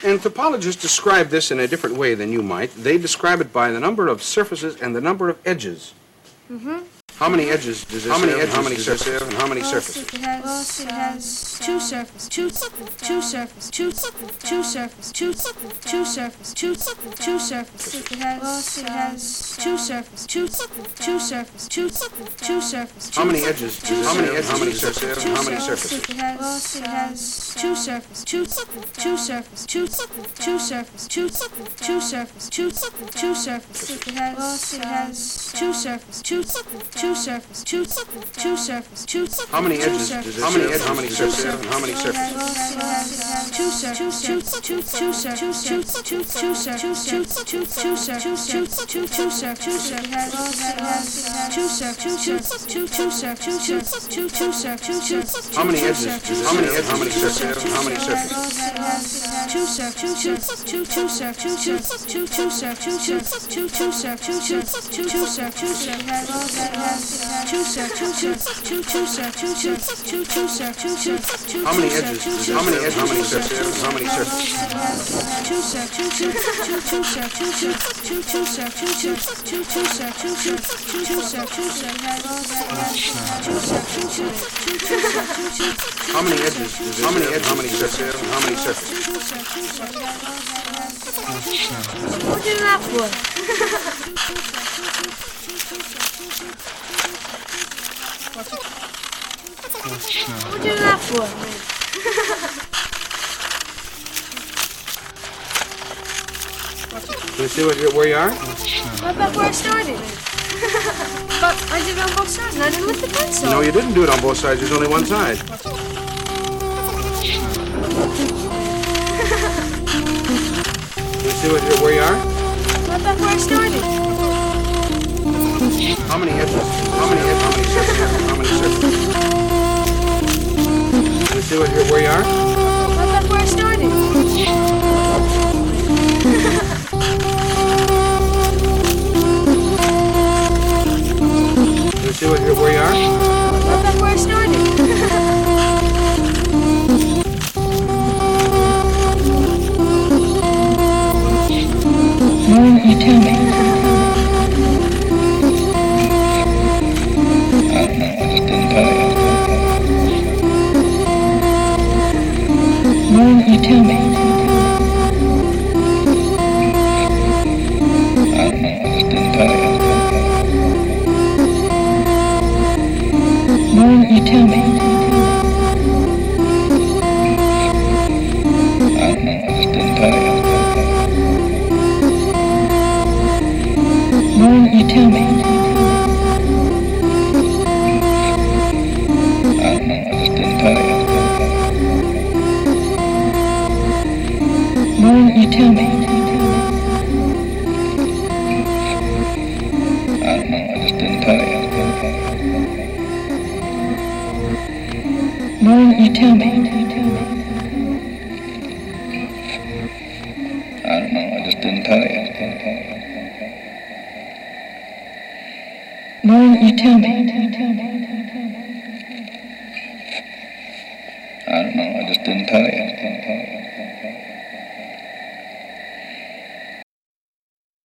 Anthropologists describe this in a different way than you might. They describe it by the number of surfaces and the number of edges. How many edges does this have? How many surfaces and how many surfaces? It has two surfaces, two surfaces, two surfaces, two surfaces, two surfaces. It has two surfaces, two surfaces, two surfaces. How many edges? How many edges? How many surfaces and how many surfaces? It has two surfaces, two surfaces, two surfaces, two surfaces, two surfaces. It has two surfaces, two surfaces, two surfaces, two. How many edges? How many edges? How many surfaces and how many surfaces? Two surfaces, two surfaces, two surfaces, two surfaces, two surfaces, two surfaces. How many edges? How many edges? How many surfaces and how many surfaces? Two surfaces, two surfaces, two surfaces, two surfaces, two surfaces, two surfaces. How many edges? How many edges? How many surfaces and how many surfaces? Two surfaces, two How many edges? How many edges? How many surfaces and how many surfaces? What is that for? What is that for? Can you see where you are? Right back where I started. But I did it on both sides and I didn't lift the pencil. No, you didn't do it on both sides. There's only one side. Can you see where you are? Right back where I started. How many edges? How many edges? How many surfaces and how many surfaces? Can you see where you are? Right back where I started. Can you see where you are? Right back where I started. You tell me. I don't know, I just didn't tell you. Why didn't you tell me? I don't know, I just didn't tell you. Why didn't you tell me? I don't know, I just didn't tell you. Why didn't you tell me? I don't know, I just didn't tell you. Why didn't you tell me? I don't know, I just didn't tell you. Why didn't you tell me? I don't know, I just didn't tell you. Why didn't you tell me? I don't know, I just didn't tell you.